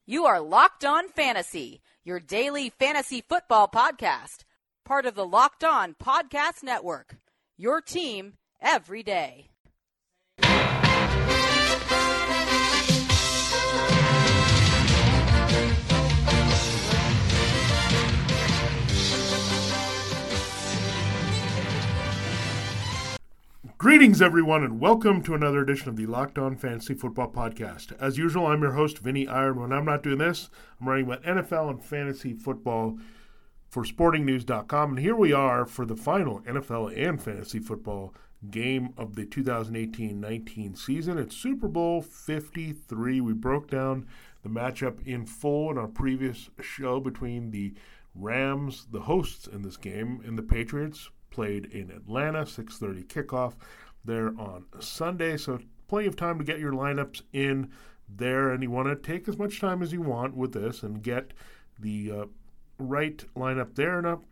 You are Locked On Fantasy, your daily fantasy football podcast, part of the Locked On Podcast Network, your team every day. Greetings, everyone, and welcome to another edition of the Locked On Fantasy Football Podcast. As usual, I'm your host, Vinny Iron. When I'm not doing this, I'm writing about NFL and fantasy football for SportingNews.com. And here we are for the final NFL and fantasy football game of the 2018-19 season. It's Super Bowl 53. We broke down the matchup in full in our previous show between the Rams, the hosts in this game, and the Patriots. Played in Atlanta, 6:30 kickoff there on Sunday. So plenty of time to get your lineups in there, and you want to take as much time as you want with this and get the right lineup there. Now,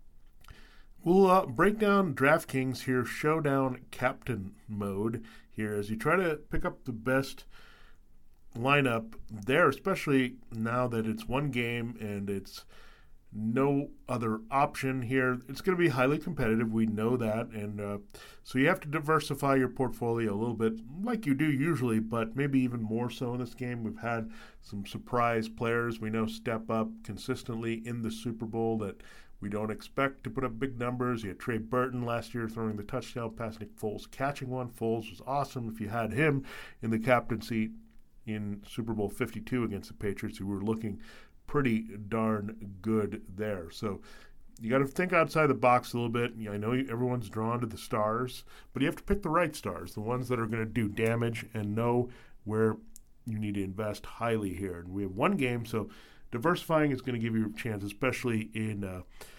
we'll break down DraftKings here, Showdown Captain Mode here, as you try to pick up the best lineup there, especially now that it's one game and it's no other option here. It's going to be highly competitive. We know that. And so you have to diversify your portfolio a little bit like you do usually, but maybe even more so in this game. We've had some surprise players we know step up consistently in the Super Bowl that we don't expect to put up big numbers. You had Trey Burton last year throwing the touchdown pass, Nick Foles catching one. Foles was awesome. If you had him in the captain seat in Super Bowl 52 against the Patriots, who were looking pretty darn good there. So you got to think outside the box a little bit. I know everyone's drawn to the stars, but you have to pick the right stars, the ones that are going to do damage, and know where you need to invest highly here. And we have one game, so diversifying is going to give you a chance, especially in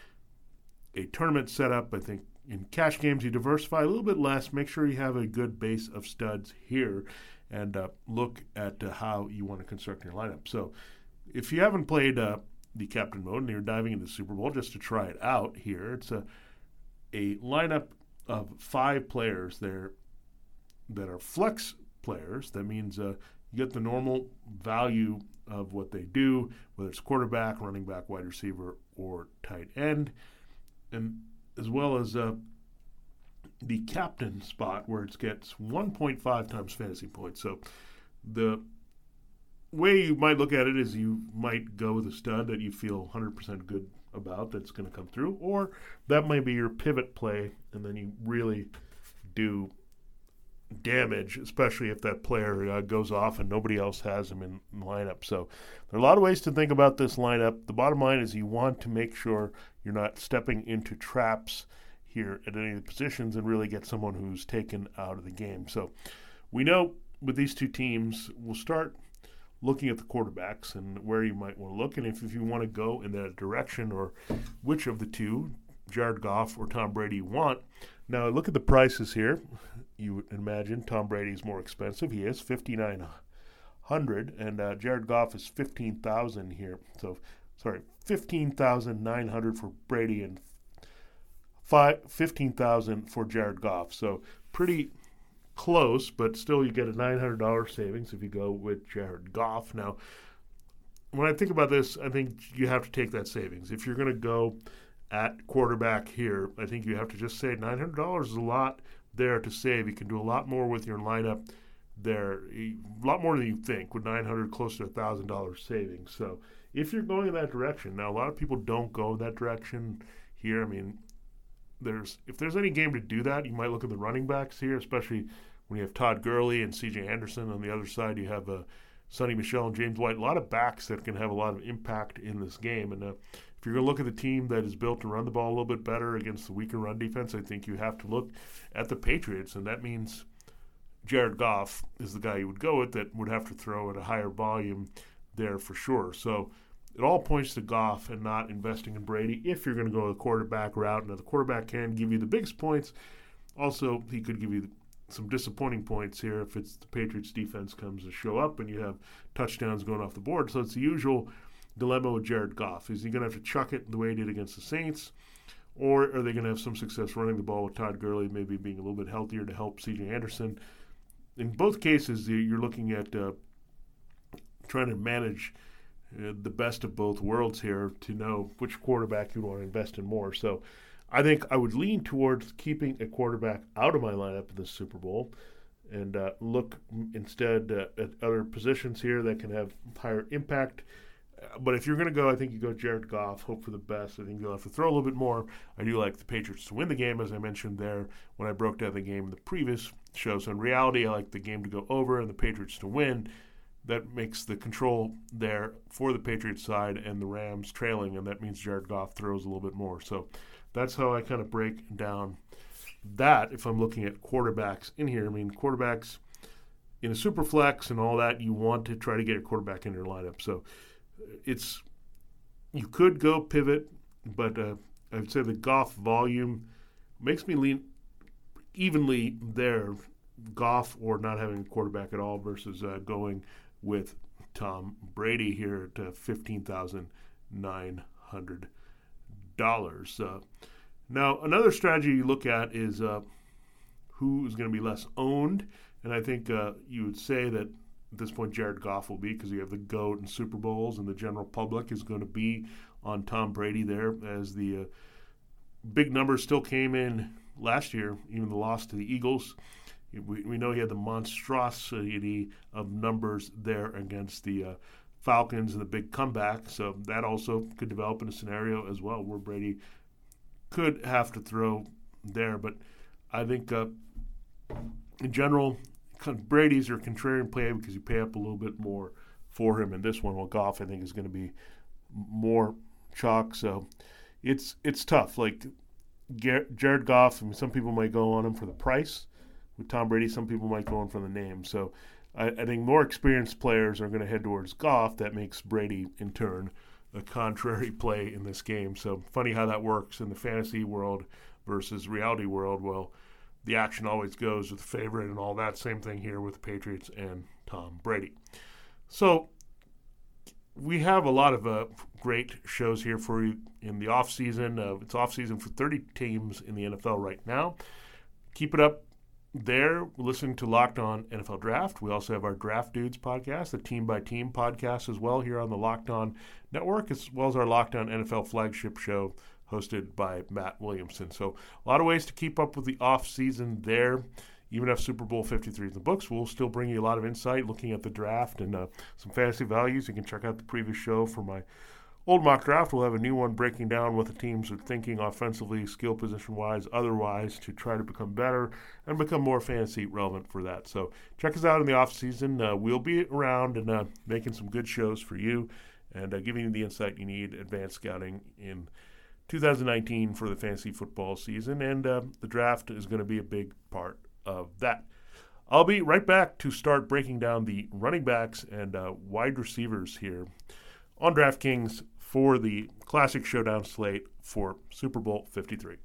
a tournament setup. I think in cash games, you diversify a little bit less. Make sure you have a good base of studs here, and look at how you want to construct your lineup. So if you haven't played the Captain Mode and you're diving into the Super Bowl just to try it out here, it's a lineup of 5 players there that are flex players. That means you get the normal value of what they do, whether it's quarterback, running back, wide receiver, or tight end, and as well as the captain spot where it gets 1.5 times fantasy points. So the way you might look at it is you might go with a stud that you feel 100% good about that's going to come through, or that might be your pivot play, and then you really do damage, especially if that player goes off and nobody else has him in the lineup. So there are a lot of ways to think about this lineup. The bottom line is you want to make sure you're not stepping into traps here at any of the positions and really get someone who's taken out of the game. So we know with these two teams, we'll start looking at the quarterbacks and where you might want to look, and if you want to go in that direction, or which of the two, Jared Goff or Tom Brady, you want. Now, look at the prices here. You would imagine Tom Brady is more expensive. He is $5,900, and Jared Goff is $15,000 here. So, sorry, $15,900 for Brady and $15,000 for Jared Goff. So, pretty close, but still you get a $900 savings if you go with Jared Goff. Now, when I think about this, I think you have to take that savings. If you're going to go at quarterback here, I think you have to just say $900 is a lot there to save. You can do a lot more with your lineup there, a lot more than you think, with $900, close to $1,000 savings. So if you're going in that direction, now a lot of people don't go that direction here. I mean, if there's any game to do that, you might look at the running backs here, especially when you have Todd Gurley and C.J. Anderson. On the other side, you have Sonny Michel and James White. A lot of backs that can have a lot of impact in this game. And if you're going to look at the team that is built to run the ball a little bit better against the weaker run defense, I think you have to look at the Patriots, and that means Jared Goff is the guy you would go with that would have to throw at a higher volume there for sure. So it all points to Goff and not investing in Brady if you're going to go the quarterback route. Now, the quarterback can give you the biggest points. Also, he could give you some disappointing points here if it's the Patriots defense comes to show up and you have touchdowns going off the board. So it's the usual dilemma with Jared Goff. Is he going to have to chuck it the way he did against the Saints, or are they going to have some success running the ball with Todd Gurley maybe being a little bit healthier to help C.J. Anderson? In both cases, you're looking at trying to manage the best of both worlds here to know which quarterback you want to invest in more. So I think I would lean towards keeping a quarterback out of my lineup in the Super Bowl and look instead at other positions here that can have higher impact. But if you're going to go, I think you go Jared Goff, hope for the best. I think you'll have to throw a little bit more. I do like the Patriots to win the game, as I mentioned there when I broke down the game in the previous show. So in reality, I like the game to go over and the Patriots to win. That makes the control there for the Patriots side and the Rams trailing, and that means Jared Goff throws a little bit more. So that's how I kind of break down that if I'm looking at quarterbacks in here. I mean, quarterbacks in a super flex and all that, you want to try to get a quarterback in your lineup. So you could go pivot, but I would say the Goff volume makes me lean evenly there, Goff or not having a quarterback at all versus going with Tom Brady here at $15,900. Now, another strategy you look at is who is going to be less owned, and I think you would say that at this point Jared Goff will be, because you have the GOAT and Super Bowls, and the general public is going to be on Tom Brady there, as the big numbers still came in last year, even the loss to the Eagles. We know he had the monstrosity of numbers there against the Falcons and the big comeback, so that also could develop in a scenario as well where Brady could have to throw there. But I think in general, Brady's your contrarian play because you pay up a little bit more for him in this one, while Goff I think is going to be more chalk. So it's tough. Like Jared Goff, I mean, some people might go on him for the price. With Tom Brady, some people might go on for the name. So I think more experienced players are going to head towards Goff. That makes Brady, in turn, a contrary play in this game. So funny how that works in the fantasy world versus reality world. Well, the action always goes with the favorite and all that. Same thing here with the Patriots and Tom Brady. So we have a lot of great shows here for you in the offseason. It's offseason for 30 teams in the NFL right now. Keep it up there. Listening to Locked On NFL Draft. We also have our Draft Dudes podcast, the Team by Team podcast as well here on the Locked On Network, as well as our Locked On NFL flagship show hosted by Matt Williamson. So a lot of ways to keep up with the off-season there. Even if Super Bowl 53 in the books, we'll still bring you a lot of insight looking at the draft and some fantasy values. You can check out the previous show for my old mock draft. We'll have a new one breaking down what the teams are thinking offensively, skill position-wise, otherwise, to try to become better and become more fantasy relevant for that. So check us out in the offseason. We'll be around and making some good shows for you and giving you the insight you need, advanced scouting in 2019 for the fantasy football season. And the draft is going to be a big part of that. I'll be right back to start breaking down the running backs and wide receivers here on DraftKings for the Classic Showdown slate for Super Bowl 53.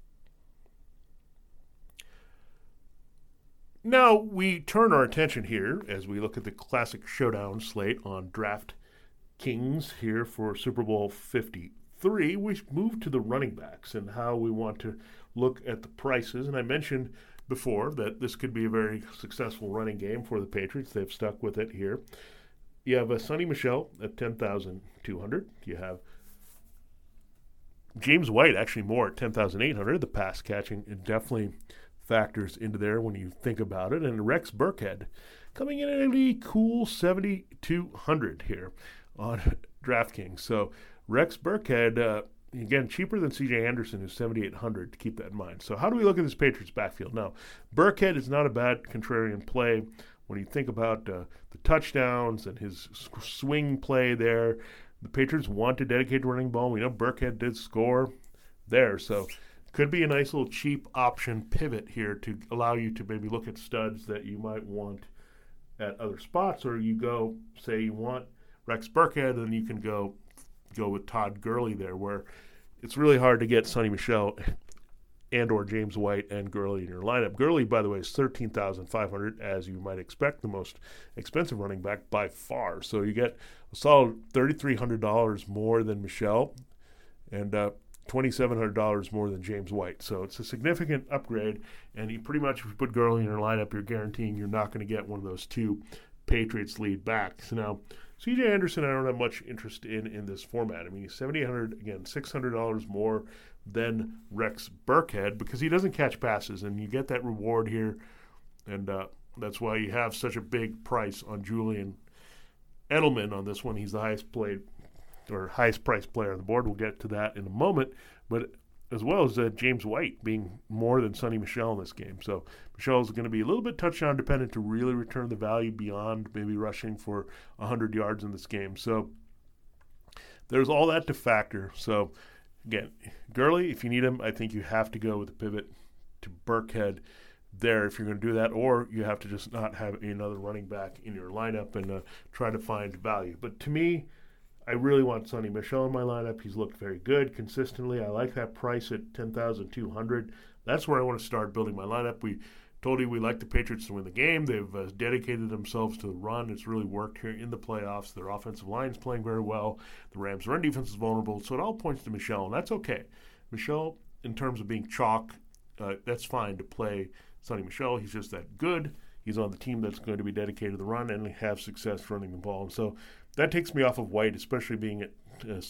Now we turn our attention here as we look at the Classic Showdown slate on DraftKings here for Super Bowl 53. We move to the running backs and how we want to look at the prices. And I mentioned before that this could be a very successful running game for the Patriots. They've stuck with it here. You have Sonny Michel at $10,200. You have James White, actually more at $10,800. The pass catching, it definitely factors into there when you think about it. And Rex Burkhead coming in at a cool $7,200 here on DraftKings. So Rex Burkhead, again, cheaper than C.J. Anderson, who's $7,800, to keep that in mind. So how do we look at this Patriots backfield? Now, Burkhead is not a bad contrarian play when you think about the touchdowns and his swing play there. The Patriots want to dedicate running ball. We know Burkhead did score there, so could be a nice little cheap option pivot here to allow you to maybe look at studs that you might want at other spots, or you go, say you want Rex Burkhead, and you can go with Todd Gurley there, where it's really hard to get Sonny Michel and or James White and Gurley in your lineup. Gurley, by the way, is $13,500, as you might expect, the most expensive running back by far. So you get a solid $3,300 more than Michel and $2,700 more than James White. So it's a significant upgrade, and you pretty much, if you put Gurley in your lineup, you're guaranteeing you're not going to get one of those two Patriots lead backs. Now, C.J. Anderson, I don't have much interest in this format. I mean, he's $7,800, again, $600 more than Rex Burkhead because he doesn't catch passes, and you get that reward here, and that's why you have such a big price on Julian Edelman on this one. He's the highest priced player on the board. We'll get to that in a moment, but as well as James White being more than Sonny Michel in this game. So Michel is going to be a little bit touchdown dependent to really return the value beyond maybe rushing for 100 yards in this game. So there's all that to factor. So again, Gurley, if you need him, I think you have to go with the pivot to Burkhead there if you're going to do that, or you have to just not have another running back in your lineup and try to find value. But to me, I really want Sonny Michel in my lineup. He's looked very good consistently. I like that price at $10,200. That's where I want to start building my lineup. We told you we like the Patriots to win the game. They've dedicated themselves to the run. It's really worked here in the playoffs. Their offensive line is playing very well. The Rams' run defense is vulnerable. So it all points to Michel, and that's okay. Michel, in terms of being chalk, that's fine to play Sonny Michel. He's just that good. He's on the team that's going to be dedicated to the run and have success running the ball. And so that takes me off of White, especially being at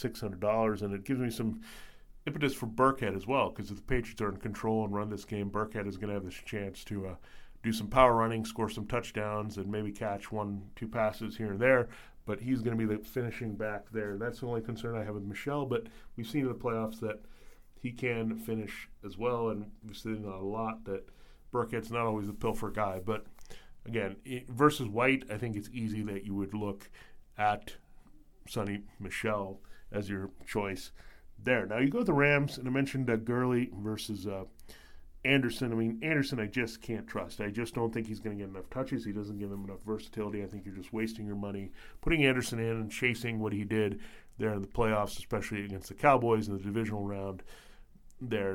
$600, and it gives me some impetus for Burkhead as well, because if the Patriots are in control and run this game, Burkhead is going to have this chance to do some power running, score some touchdowns, and maybe catch 1-2 passes here and there, but he's going to be the finishing back there. And that's the only concern I have with Michel, but we've seen in the playoffs that he can finish as well, and we've seen a lot that Burkhead's not always the pilfer guy. But again, versus White, I think it's easy that you would look at Sonny Michel as your choice there. Now you go to the Rams, and I mentioned Gurley versus Anderson. I mean, Anderson I just can't trust. I just don't think he's going to get enough touches. He doesn't give him enough versatility. I think you're just wasting your money putting Anderson in and chasing what he did there in the playoffs, especially against the Cowboys in the divisional round there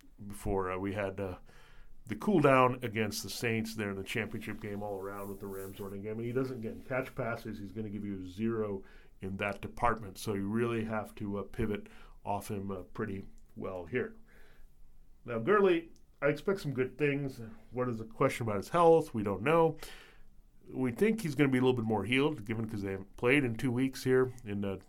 before we had the cool down against the Saints there in the championship game all around with the Rams running game. And he doesn't, again, catch passes. He's going to give you 0 in that department. So you really have to pivot off him pretty well here. Now, Gurley, I expect some good things. What is the question about his health? We don't know. We think he's going to be a little bit more healed, given because they haven't played in 2 weeks here, and a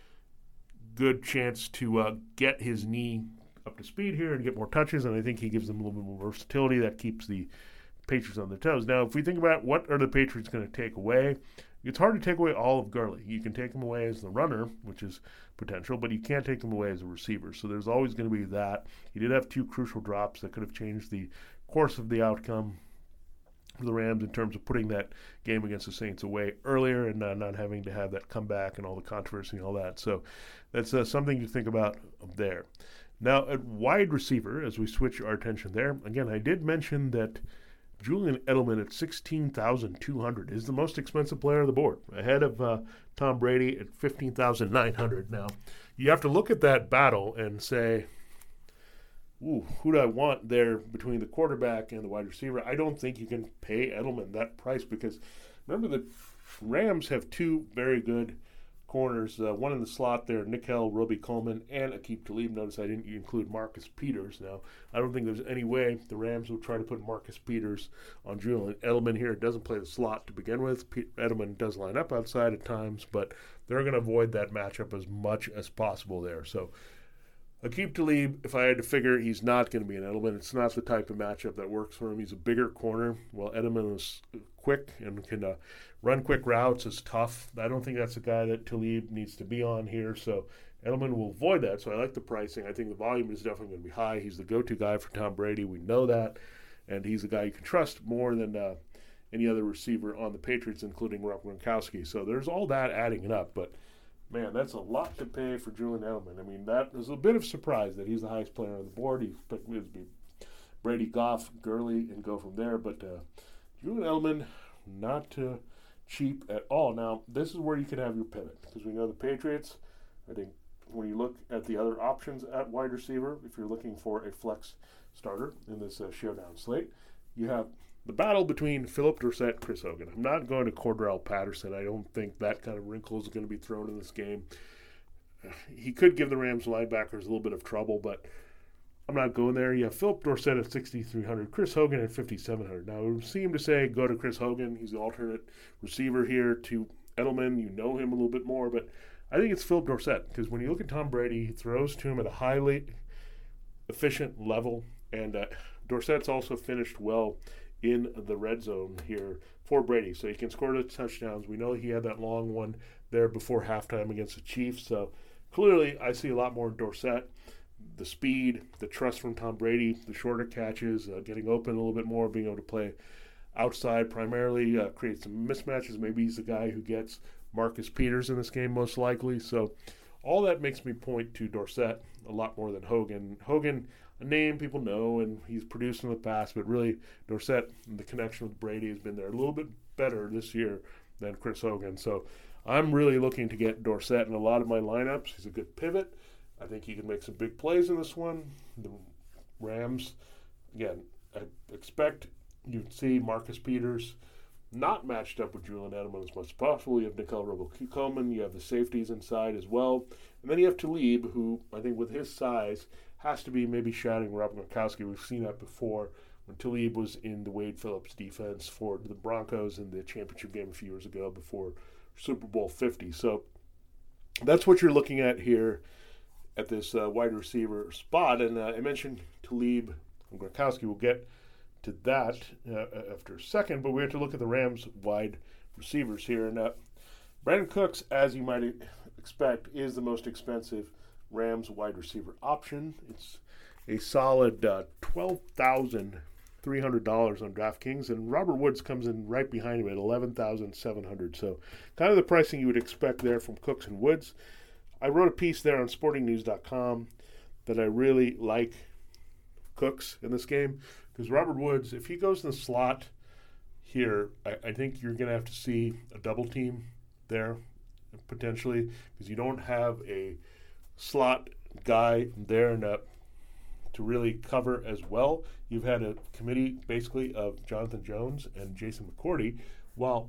good chance to get his knee up to speed here and get more touches, and I think he gives them a little bit more versatility that keeps the Patriots on their toes. Now, if we think about what are the Patriots going to take away, it's hard to take away all of Gurley. You can take him away as the runner, which is potential, but you can't take him away as a receiver. So there's always going to be that. He did have 2 crucial drops that could have changed the course of the outcome for the Rams in terms of putting that game against the Saints away earlier and not having to have that comeback and all the controversy and all that. So that's something to think about there. Now, at wide receiver, as we switch our attention there, again, I did mention that Julian Edelman at $16,200 is the most expensive player on the board, ahead of Tom Brady at $15,900. Now, you have to look at that battle and say, ooh, who do I want there between the quarterback and the wide receiver? I don't think you can pay Edelman that price because remember the Rams have 2 very good corners, one in the slot there, Nickel, Roby Coleman, and Aqib Talib. Notice I didn't include Marcus Peters. Now, I don't think there's any way the Rams will try to put Marcus Peters on Julian Edelman here. It doesn't play the slot to begin with. Edelman does line up outside at times, but they're going to avoid that matchup as much as possible there. So, Aqib Talib, if I had to figure, he's not going to be an Edelman. It's not the type of matchup that works for him. He's a bigger corner, while Edelman is quick and can run quick routes, is tough. I don't think that's a guy that Talib needs to be on here, so Edelman will avoid that. So I like the pricing. I think the volume is definitely going to be high. He's the go-to guy for Tom Brady. We know that, and he's a guy you can trust more than any other receiver on the Patriots, including Rob Gronkowski. So there's all that adding it up, but man, that's a lot to pay for Julian Edelman. I mean, that was a bit of surprise that he's the highest player on the board. He expected it to be Brady, Goff, Gurley, and go from there. But Julian Edelman, not cheap at all. Now, this is where you can have your pivot because we know the Patriots, I think when you look at the other options at wide receiver, if you're looking for a flex starter in this showdown slate, you have the battle between Philip Dorsett and Chris Hogan. I'm not going to Cordell Patterson. I don't think that kind of wrinkle is going to be thrown in this game. He could give the Rams linebackers a little bit of trouble, but I'm not going there. You have Philip Dorsett at $6,300, Chris Hogan at $5,700. Now, it would seem to say go to Chris Hogan. He's the alternate receiver here to Edelman, you know him a little bit more, but I think it's Philip Dorsett, because when you look at Tom Brady, he throws to him at a highly efficient level, and Dorsett's also finished well in the red zone here for Brady, so he can score the touchdowns. We know he had that long one there before halftime against the Chiefs, so clearly I see a lot more Dorsett. The speed, the trust from Tom Brady, the shorter catches, getting open a little bit more, being able to play outside primarily, create some mismatches. Maybe he's the guy who gets Marcus Peters in this game most likely. So all that makes me point to Dorsett a lot more than Hogan. Hogan, a name people know, and he's produced in the past, but really Dorsett, the connection with Brady has been there a little bit better this year than Chris Hogan. So I'm really looking to get Dorsett in a lot of my lineups. He's a good pivot. I think he can make some big plays in this one. The Rams, again, I expect you'd see Marcus Peters not matched up with Julian Edelman as much as possible. You have Nickel Robo-Coleman. You have the safeties inside as well. And then you have Talib, who I think with his size has to be maybe shadowing Rob Gronkowski. We've seen that before when Talib was in the Wade Phillips defense for the Broncos in the championship game a few years ago before Super Bowl 50. So that's what you're looking at here at this wide receiver spot. And I mentioned Talib and Gronkowski. We'll get to that after a second, but we have to look at the Rams wide receivers here. And Brandon Cooks, as you might expect, is the most expensive Rams wide receiver option. It's a solid $12,300 on DraftKings, and Robert Woods comes in right behind him at $11,700. So kind of the pricing you would expect there from Cooks and Woods. I wrote a piece there on sportingnews.com that I really like Cooks in this game, because Robert Woods, if he goes in the slot here, I think you're going to have to see a double team there potentially, because you don't have a slot guy there to really cover as well. You've had a committee basically of Jonathan Jones and Jason McCourty, while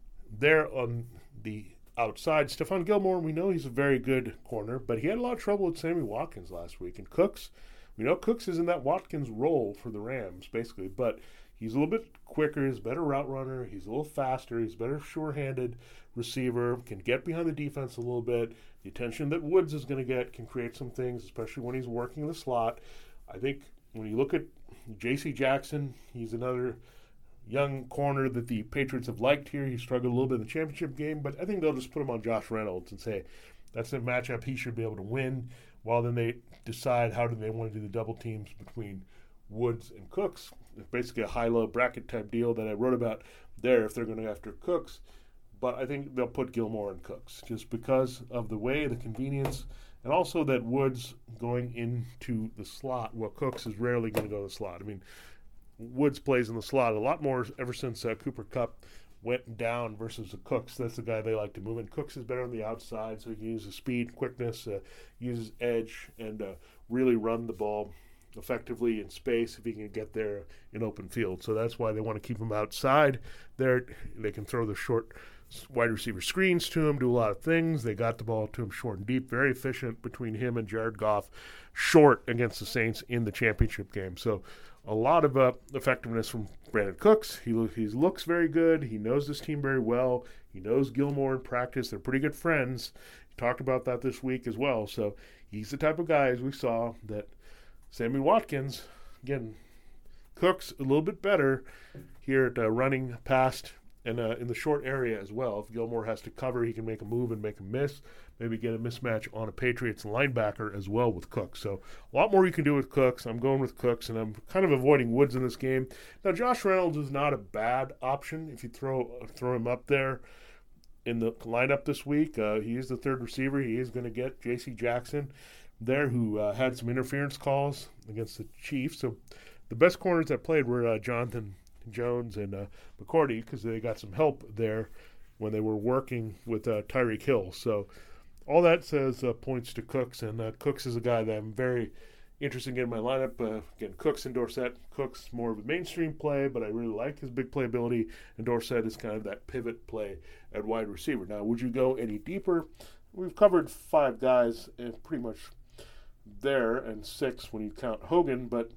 there on the outside, Stephon Gilmore, we know he's a very good corner, but he had a lot of trouble with Sammy Watkins last week. And Cooks, we know Cooks is in that Watkins role for the Rams, basically, but he's a little bit quicker, he's a better route runner, he's a little faster, he's a better sure-handed receiver, can get behind the defense a little bit. The attention that Woods is going to get can create some things, especially when he's working the slot. I think when you look at J.C. Jackson, he's another young corner that the Patriots have liked here. He struggled a little bit in the championship game, but I think they'll just put him on Josh Reynolds and say that's a matchup he should be able to win, while then they decide how do they want to do the double teams between Woods and Cooks. It's basically a high-low bracket type deal that I wrote about there if they're going to go after Cooks, but I think they'll put Gilmore and Cooks just because of the way, the convenience, and also that Woods going into the slot, well, Cooks is rarely going to go to the slot. I mean, Woods plays in the slot a lot more ever since Cooper Kupp went down versus the Cooks. That's the guy they like to move in. Cooks is better on the outside, so he can use his speed, quickness, use his edge, and really run the ball effectively in space if he can get there in open field. So that's why they want to keep him outside there. They can throw the short wide receiver screens to him, do a lot of things. They got the ball to him short and deep, very efficient between him and Jared Goff, short against the Saints in the championship game. So a lot of effectiveness from Brandon Cooks. He looks very good. He knows this team very well. He knows Gilmore in practice. They're pretty good friends. He talked about that this week as well. So he's the type of guy, as we saw, that Sammy Watkins, again, Cooks a little bit better here at running past and in the short area as well. If Gilmore has to cover, he can make a move and make a miss. Maybe get a mismatch on a Patriots linebacker as well with Cooks. So a lot more you can do with Cooks. I'm going with Cooks, and I'm kind of avoiding Woods in this game. Now, Josh Reynolds is not a bad option if you throw him up there in the lineup this week. He is the third receiver. He is going to get J.C. Jackson there, who had some interference calls against the Chiefs. So the best corners that played were Jonathan Jones and McCourty, because they got some help there when they were working with Tyreek Hill. So all that says points to Cooks, and Cooks is a guy that I'm very interested in getting in my lineup. Again, Cooks and Dorsett. Cooks more of a mainstream play, but I really like his big playability, and Dorsett is kind of that pivot play at wide receiver. Now, would you go any deeper? We've covered 5 guys pretty much there, and 6 when you count Hogan, but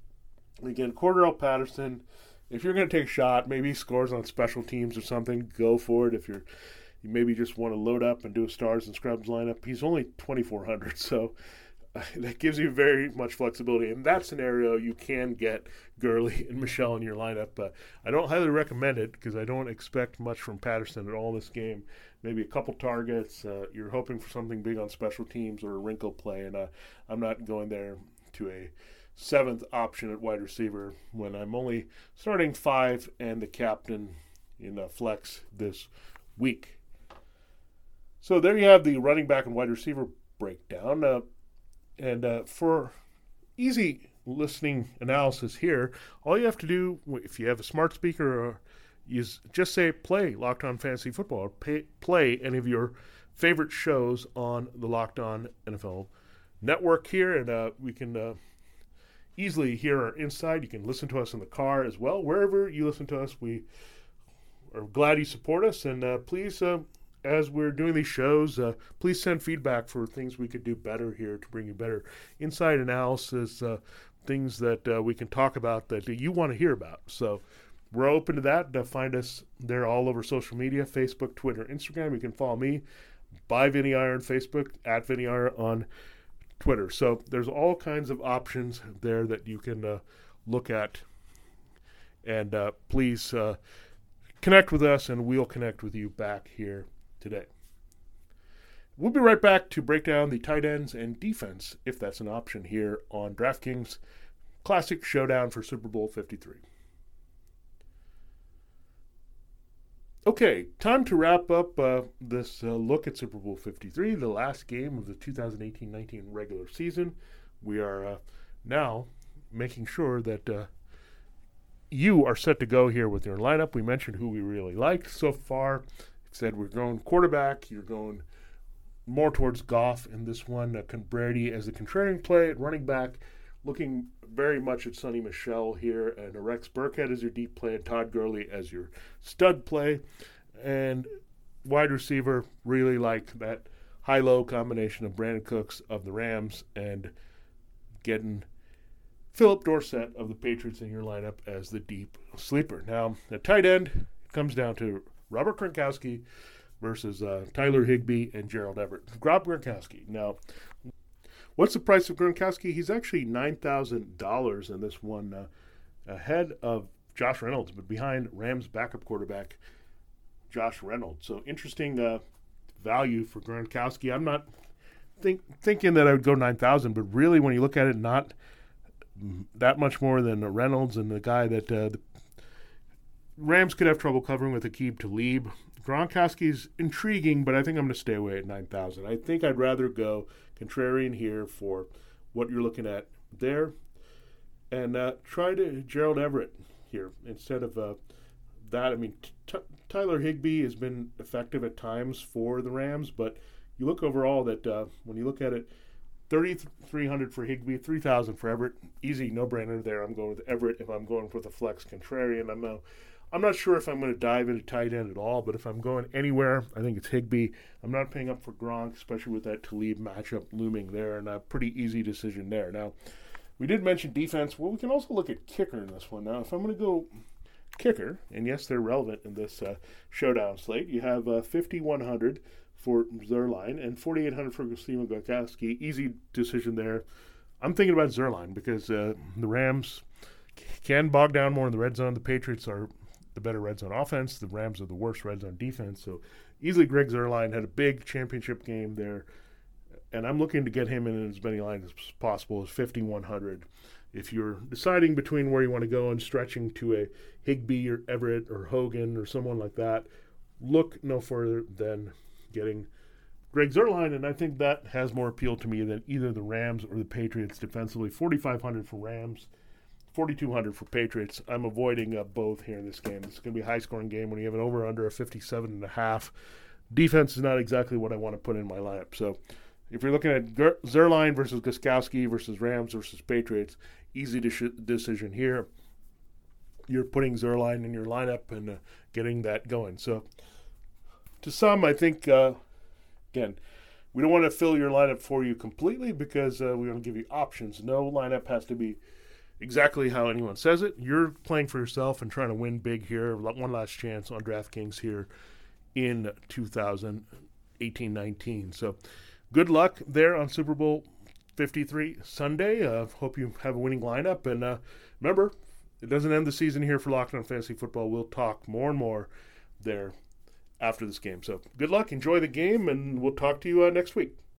again, Cordarrelle Patterson, if you're going to take a shot, maybe he scores on special teams or something, go for it. If you're you maybe just want to load up and do a stars and scrubs lineup, he's only 2,400, so that gives you very much flexibility. In that scenario, you can get Gurley and Michel in your lineup. I don't highly recommend it because I don't expect much from Patterson at all this game. Maybe a couple targets. You're hoping for something big on special teams or a wrinkle play, and I'm not going there to a seventh option at wide receiver when I'm only starting 5 and the captain in flex this week. So there you have the running back and wide receiver breakdown. And for easy listening analysis here, all you have to do, if you have a smart speaker, is just say play Locked On Fantasy Football, or play any of your favorite shows on the Locked On NFL network here, and we can easily hear our inside. You can listen to us in the car as well. Wherever you listen to us, we are glad you support us, and please, as we're doing these shows, please send feedback for things we could do better here to bring you better inside analysis, things that we can talk about that you want to hear about. So we're open to that. Find us there all over social media, Facebook, Twitter, Instagram. You can follow me by Vinny Iyer on Facebook, at Vinny Iyer on Twitter. So there's all kinds of options there that you can look at. And please connect with us, and we'll connect with you back here today. We'll be right back to break down the tight ends and defense, if that's an option, here on DraftKings Classic Showdown for Super Bowl 53. Okay, time to wrap up this look at Super Bowl 53, the last game of the 2018-19 regular season. We are now making sure that you are set to go here with your lineup. We mentioned who we really liked so far. Said we're going quarterback. You're going more towards Goff in this one. Brady as the contrarian play at running back, looking very much at Sonny Michel here, and Rex Burkhead as your deep play, and Todd Gurley as your stud play. And wide receiver, really like that high-low combination of Brandon Cooks of the Rams and getting Philip Dorsett of the Patriots in your lineup as the deep sleeper. Now, the tight end comes down to Robert Gronkowski versus Tyler Higbee and Gerald Everett. Rob Gronkowski. Now, what's the price of Gronkowski? He's actually $9,000 in this one, ahead of Josh Reynolds, but behind Rams backup quarterback Josh Reynolds. So interesting value for Gronkowski. I'm not thinking that I would go $9,000, but really when you look at it, not that much more than Reynolds and the guy that the Rams could have trouble covering with Aqib Talib. Gronkowski's intriguing, but I think I'm going to stay away at $9,000. I think I'd rather go contrarian here for what you're looking at there, and try to Gerald Everett here instead of that. I mean, Tyler Higbee has been effective at times for the Rams, but you look overall that when you look at it, $3,300 for Higbee, $3,000 for Everett. Easy, no-brainer there. I'm going with Everett if I'm going with a flex contrarian. I'm not sure if I'm going to dive into tight end at all, but if I'm going anywhere, I think it's Higbee. I'm not paying up for Gronk, especially with that Talib matchup looming there, and a pretty easy decision there. Now, we did mention defense. Well, we can also look at kicker in this one. Now, if I'm going to go kicker, and yes, they're relevant in this showdown slate, you have $5,100 for Zuerlein and $4,800 for Stephen Gronkowski. Easy decision there. I'm thinking about Zuerlein because the Rams can bog down more in the red zone. The Patriots are the better red zone offense. The Rams are the worst red zone defense. So easily Greg Zuerlein had a big championship game there, and I'm looking to get him in as many lines as possible as $5,100. If you're deciding between where you want to go and stretching to a Higbee or Everett or Hogan or someone like that, look no further than getting Greg Zuerlein, and I think that has more appeal to me than either the Rams or the Patriots defensively. $4,500 for Rams, $4,200 for Patriots. I'm avoiding both here in this game. It's going to be a high-scoring game when you have an over-under of 57.5. Defense is not exactly what I want to put in my lineup. So if you're looking at Zuerlein versus Gostkowski versus Rams versus Patriots, easy decision here. You're putting Zuerlein in your lineup and getting that going. So to some, I think, again, we don't want to fill your lineup for you completely because we want to give you options. No lineup has to be exactly how anyone says it. You're playing for yourself and trying to win big here. One last chance on DraftKings here in 2018-19. So good luck there on Super Bowl 53 Sunday. Hope you have a winning lineup. And remember, it doesn't end the season here for Locked On Fantasy Football. We'll talk more and more there after this game. So good luck, enjoy the game, and we'll talk to you next week.